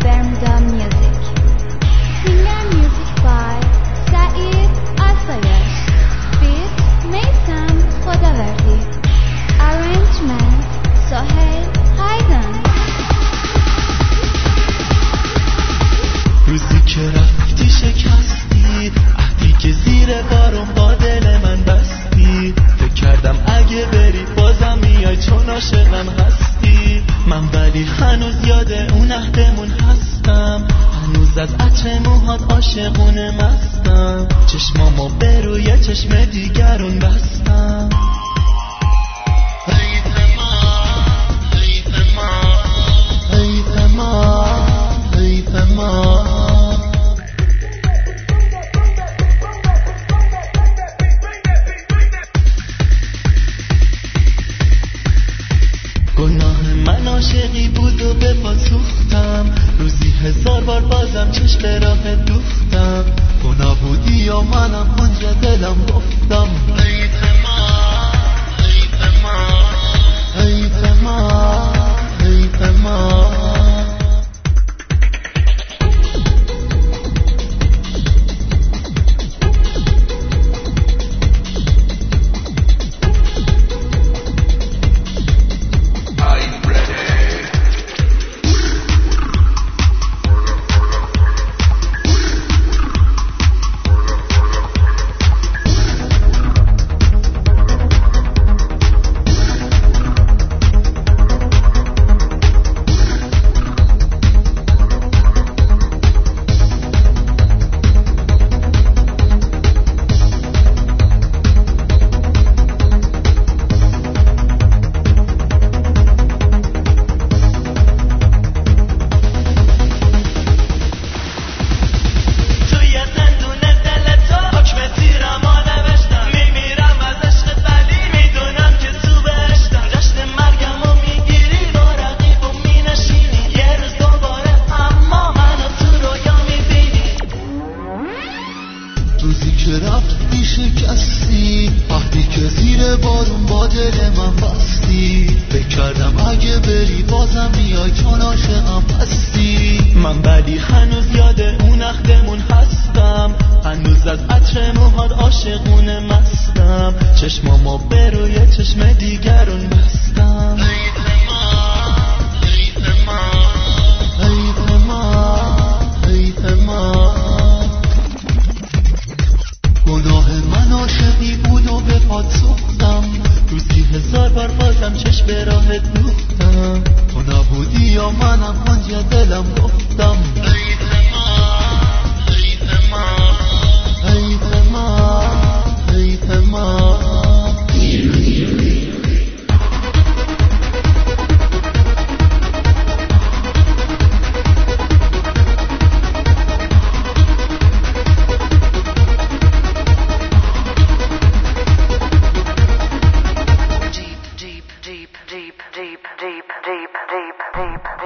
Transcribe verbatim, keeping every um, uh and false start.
Bermuda Music. Singer music by Saeed Asayash. Beat Mason Khodaverdi. Arrangement Sohail Haidan. روزی که رفتی شکستی، عهدی که زیر بارون با دل من بستی. فکر کردم اگه بری بازم میای چون عاشقم هستی. من ولی هنوز یاد اون عهدمون هستم، هنوز از عطر موهات عاشقونه مستم. چشمامو به روی چشم دیگرون بستم. حیف ما، حیف ما، حیف ما، حیف ما. گناه من عاشقی بود و به پا سوختم، روزی هزار بار بازم چشم راه دوختم. گناه بودی و منم اونجا دلم گفتم حیف ما، حیف ما، حیف ما، حیف ما. روزی که رفتی شکستی، وقتی که زیر بارون با دل من بستی. فکر کردم اگه بری بازم میای چون عاشقم هستی. من ولی هنوز یاد اون عهدمون هستم، هنوز از عطر موهات عاشقونه مستم. چشمامو به روی چشم دیگرون بستم. حیف ما، حیف ما، حیف ما، حیف ما. گناه من عاشقی بود و به پات سوختم، روزی هزار بار بازم چشم به راهت دوختم. تو نبودی یا منم آنجا دلم گفتم حیف ما، حیف ما، حیف ما، حیف ما. Deep, deep, deep, deep, deep, deep, deep, deep.